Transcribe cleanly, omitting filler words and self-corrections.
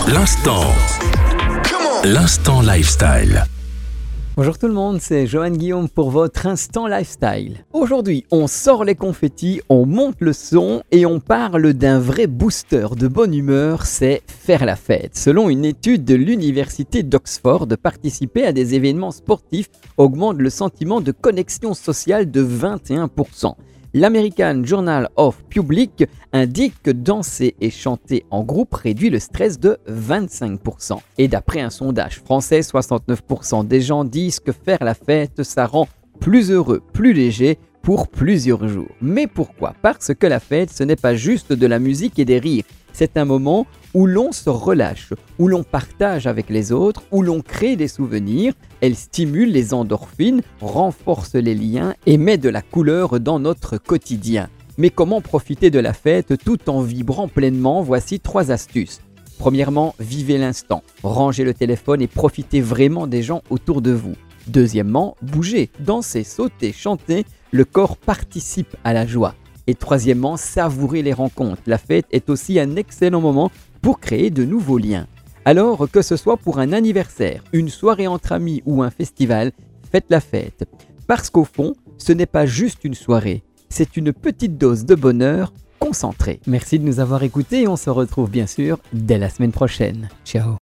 L'instant lifestyle. Bonjour tout le monde, c'est Johan Guillaume pour votre Instant Lifestyle. Aujourd'hui, on sort les confettis, on monte le son et on parle d'un vrai booster de bonne humeur, c'est faire la fête. Selon une étude de l'université d'Oxford, participer à des événements sportifs augmente le sentiment de connexion sociale de 21%. L'American Journal of Public indique que danser et chanter en groupe réduit le stress de 25%. Et d'après un sondage français, 69% des gens disent que faire la fête, ça rend plus heureux, plus léger pour plusieurs jours. Mais pourquoi ? Parce que la fête, ce n'est pas juste de la musique et des rires. C'est un moment où l'on se relâche, où l'on partage avec les autres, où l'on crée des souvenirs. Elle stimule les endorphines, renforce les liens et met de la couleur dans notre quotidien. Mais comment profiter de la fête tout en vibrant pleinement ? Voici 3 astuces. Premièrement, vivez l'instant. Rangez le téléphone et profitez vraiment des gens autour de vous. Deuxièmement, bougez, dansez, sautez, chantez. Le corps participe à la joie. Et troisièmement, savourez les rencontres. La fête est aussi un excellent moment pour créer de nouveaux liens. Alors, que ce soit pour un anniversaire, une soirée entre amis ou un festival, faites la fête. Parce qu'au fond, ce n'est pas juste une soirée, c'est une petite dose de bonheur concentrée. Merci de nous avoir écoutés et on se retrouve bien sûr dès la semaine prochaine. Ciao.